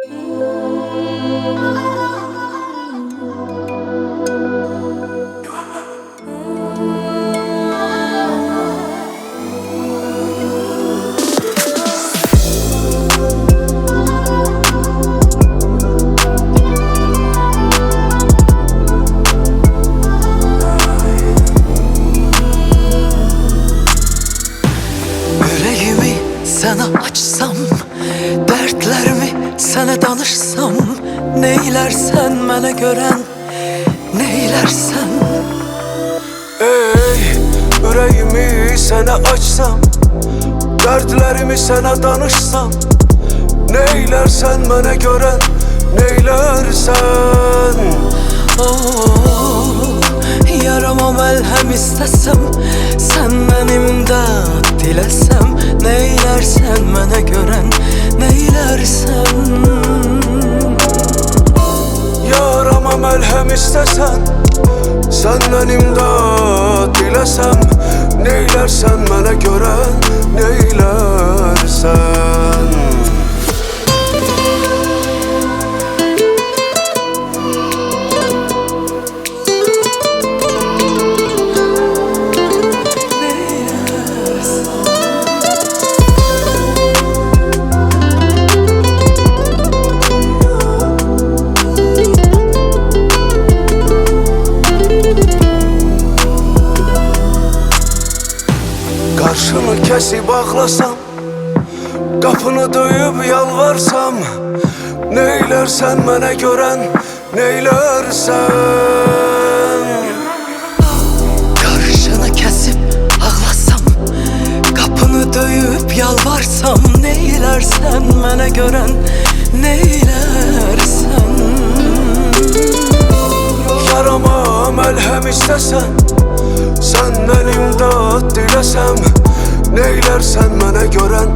Yüreğimi sana açsam, dertlerimi sana danışsam, neylersen mənə görən, neylersen. Ey, yüreğimi sana açsam, dertlerimi sana danışsam, neylersen mənə görən, neylersen. Oh, yarama məlhəm istəsəm, səndən imdad diləsəm, neylərsən mənə görən, neylərsən. Yarama məlhəm istəsən, səndən imdad diləsəm, neylərsən mənə görən, neylərsən. Qarşını kəsib ağlasam, qapını döyüb yalvarsam, neylərsən mənə görən, neylərsən. Qarşını kəsib ağlasam, qapını döyüb yalvarsam, neylərsən mənə görən, neylərsən. Yarama məlhəm istəsən, səndən imdad diləsəm, neylərsən mənə görən,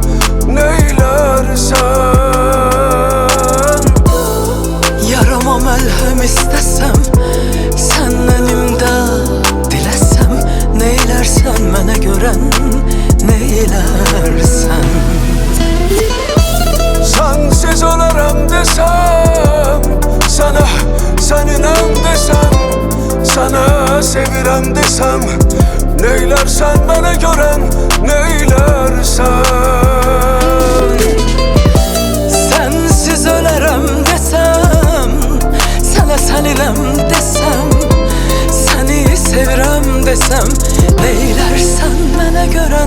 neylərsən. Yarama məlhəm istəsəm, səndən imdad diləsəm, neylərsən mənə görən, neylərsən. Sensiz ölərəm desəm, sənə səninəm desəm, sənə sevirəm desəm, neylərsən mənə görən, neylərsən. Sensiz ölərəm desəm, sənə sənirəm desəm, səni sevirəm desəm, neylərsən mənə görən,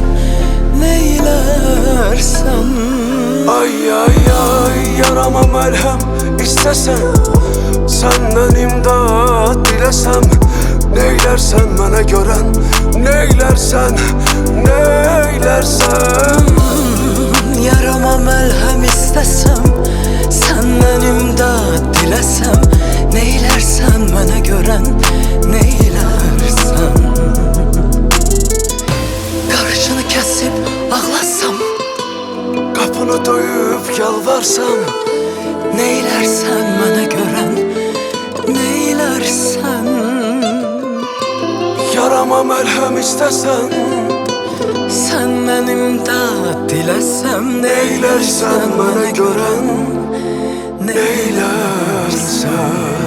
neylərsən. Ay ay ay, yarama məlhəm istəsən, səndən imdad diləsəm, neylərsən mənə görən, neylərsən, neylərsən. Yarama məlhəm istəsəm, səndən imdad diləsəm, neylərsən mənə görən, neylərsən. Qarşını kəsib ağlasam, Qapını döyüb yalvarsam, neylərsən mənə görən, neylərsən. yarama məlhəm istəsən, Səndən imdad diləsəm, neylərsən neylərsən mənə görən, neylərsən. neylərsən.